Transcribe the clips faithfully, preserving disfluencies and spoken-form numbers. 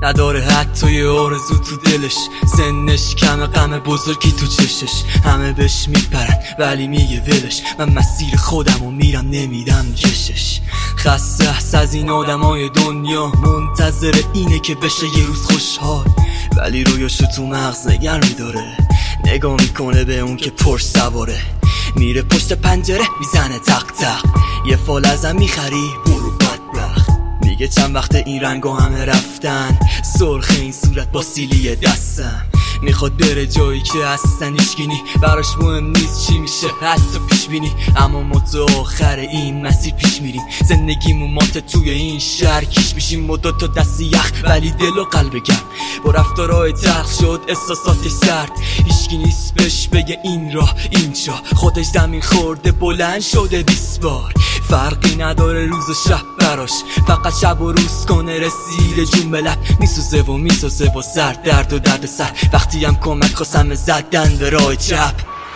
نداره حتی یه آرزو تو دلش، سنش کم غم بزرگی تو چشش. همه بهش میپرن ولی میگه ولش، من مسیر خودم و میرم نمیدم کشش. خسته است از این آدمای دنیا، منتظر اینه که بشه یه روز خوشحال، ولی رویاشو تو مغز نگر میداره. نگاه میکنه به اون که پرش سواره، میره پشت پنجره میزنه تق تق. یه فال ازم میخری برو بدبخت. میگه چند وقت این رنگا همه رفتن، سرخ این صورت با سیلی دستم. میخواد بره جایی که اصلا هیچکی براش مهم نیست چی میشه حتی پیش بینی. اما ما تو آخر این مسیر پیش میریم، زندگیمون مات توی این شهر کیش میشیم. ما دو تا دست یخ ولی دل و قلب گرم، با رفتارهای تلخ شد احساساتش سرد. هیچکی نیست بهش بگه این راه اینجا، خودش زمین خورده بلند شده بیست بار. فرقی نداره روز و شب براش، فقط شب و روز کنه رسیده جون به لب. میسوزه و میسوزه و سر درد و درد سر، وقتی هم کمک خواستم زدن به راه چپ.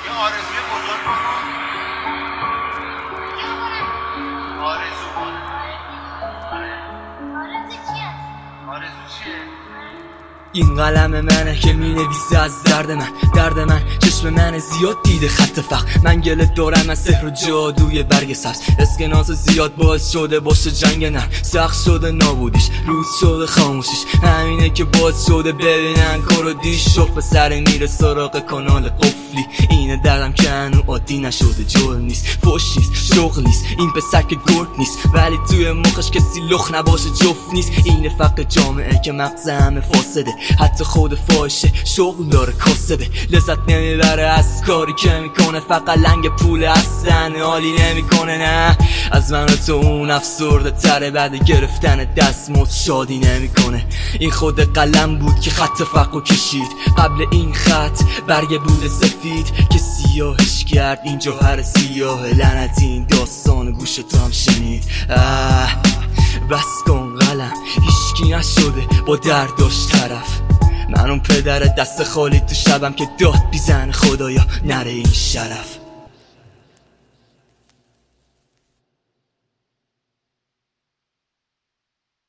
این قلم منه که می نویسه از درد من، درد من چشم من زیاد دیده خط فقر. من گله دارم از سحر و جادوی برگ سبز، اسکناس زیاد باعث شده باشه جنگ نر. سخت شده نابودیش، روز شده خاموشیش، همینه که باعث شده ببینن کارو دیش. شخ به سر میره سراغ کانال قفلی، اینه دردم که هنو عادی نشده، جرم نیست، فوش نیست، شغل نیست. این پسر که گرد نیست ولی توی مخش کسی لخ نباشه جفت نیست. اینه فقط جامعه که مغز همه فاسده، حتی خود فاحشه شغل داره کاسبه. لذت نمیبره از کاری که میکنه، فقط لنگ پول اصلا حالی نمیکنه. نه از من و تو اون افسرده تره، بعد گرفتن دستمزد شادی نمیکنه. این خود قلم بود که خط فقر کشید، قبل این خط برگ بود سفید که سیاهش کرد این جوهر سیاه. لعنتی این داستان گوش تو هم شنید. اه بس کن قلم، هیچکی نشده با درداش طرف. من اون پدر دست خالی تو شبم که داد بیزن خدایا نره این شرف.